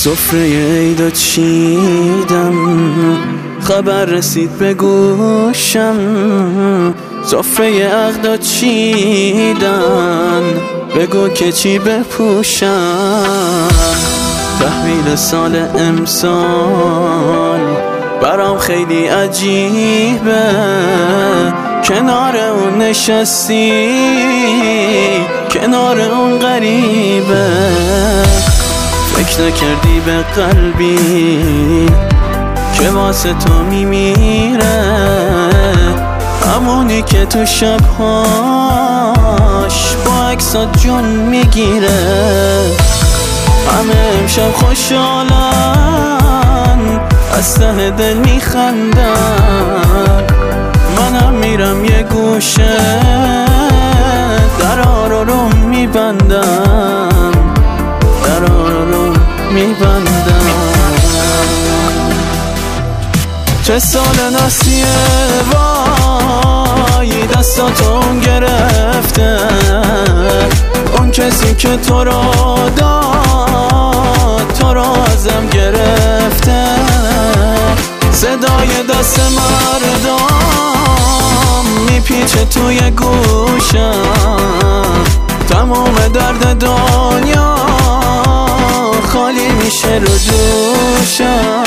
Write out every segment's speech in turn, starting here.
سفره عیدا چیدم، خبر رسید به گوشم، سفره عقدا چیدن، بگو که چی بپوشم. تحویل سال امسال برام خیلی عجیبه، کنار اون نشستی، کنار اون غریبه. فکر نکردی به قلبی که واسه تو میمیره، همونی که تو شبهاش با عکسات جون میگیره. همه امشب خوشحالن، از ته دل میخندن، منم میرم یه گوشه درا رو میبندم، درا رو میبندم. چه سال ناسیه وای، دستاتون گرفته، اون کسی که تو رو داد تو رو ازم گرفته. صدای دست مردم میپیچه توی گوشم، تمام درد دنیا خالی میشه رو دوشم.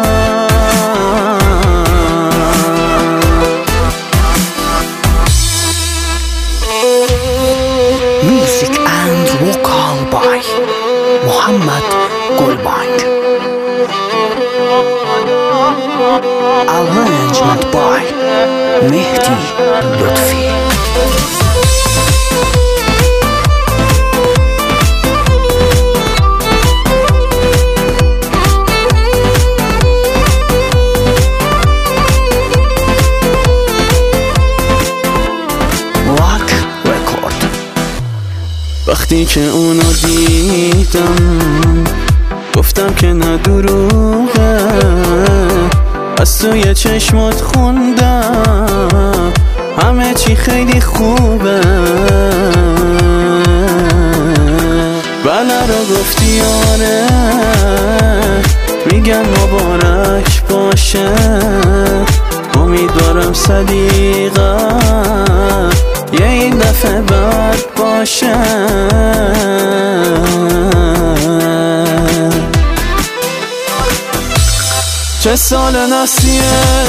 Music and vocal by Muhammad Gulbang. Arrangement by Mehdi Lutfi. وقتی که اونو دیدم گفتم که نه دروغه، از توی چشمات خوندم همه چی خیلی خوبه. بله رو گفتی آره، میگم مبارک باشه، امیدوارم صدیقه یه این دفعه بد باشه. چه سال ناسیه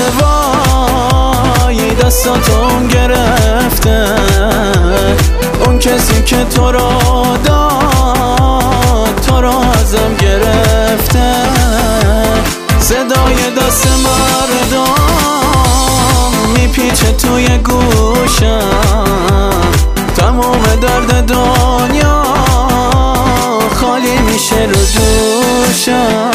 وای، دستاتون گرفته، اون کسی که تو رو داد تو رو ازم گرفته. صدای دست مردم میپیچه توی گوشم، تمام درد دنیا خالی میشه رو دوشم.